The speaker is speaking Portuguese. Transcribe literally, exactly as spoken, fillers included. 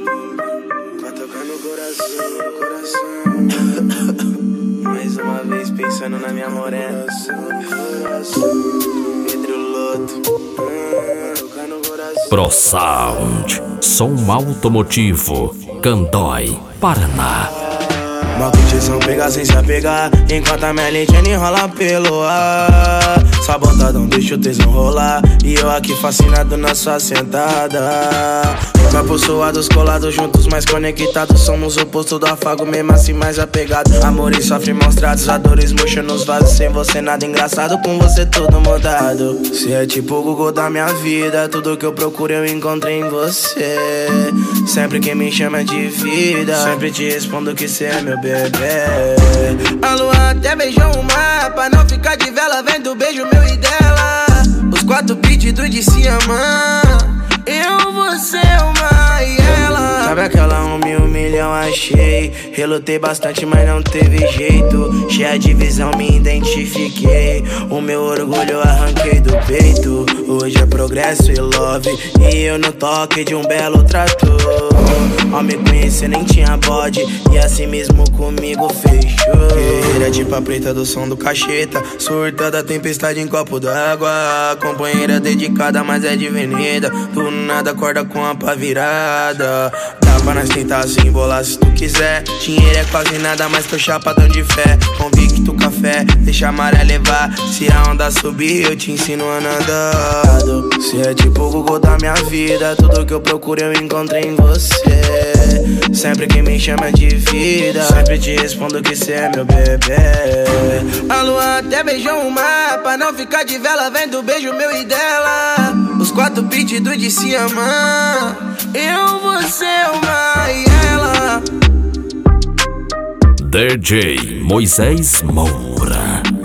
Vai tocar no coração, no coração. Mais uma vez pensando na minha morena. Pedro Loto. Tocar no coração. Pro Sound, som automotivo, Candói, Paraná. Uma curtição pegar sem se apegar, enquanto a minha lentinha enrola pelo ar. Sabotadão deixa o tesão rolar, e eu aqui fascinado na sua sentada. Corpos suados, colados juntos, mais conectados. Somos o oposto do afago, mesmo assim mais apegado. Amor e sofre mostrados, a dores murcha nos vasos. Sem você nada engraçado, com você tudo mudado. Cê é tipo o Google da minha vida, tudo que eu procuro eu encontrei em você. Sempre que me chama de vida, sempre te respondo que cê é meu bebê. A lua até beijou o mar, pra não ficar de vela, vendo o beijo meu e dela. Os quatro pedidos de se amar, eu, você, uma e ela. Sabe aquela um mil milhão achei? Relutei bastante, mas não teve jeito. Cheia de visão, me identifiquei. O meu orgulho eu arranquei do peito. Hoje é progresso e love, e eu no toque de um belo trator. Ao me conhecer nem tinha bode, e assim mesmo comigo fechou. Guerreira de pá preta do som do cacheta, surta da tempestade em copo d'água. Companheira dedicada, mas é de avenida. Do nada acorda com a pá virada. Dá pra nós tentar se embolar se tu quiser. Dinheiro é quase nada, mas tô chapadão de fé. Convicto café, deixa a maré levar. Se a onda subir, eu te ensino a nadar. Cê é tipo o Google da minha vida, tudo que eu procuro eu encontrei em você. Sempre que me chama de vida, sempre te respondo que cê é meu bebê. A lua até beijou o mar, pra não ficar de vela, vendo o beijo meu e dela. Os quatro pedidos de se amar, eu, você, uma e ela. D J Moisés Moura.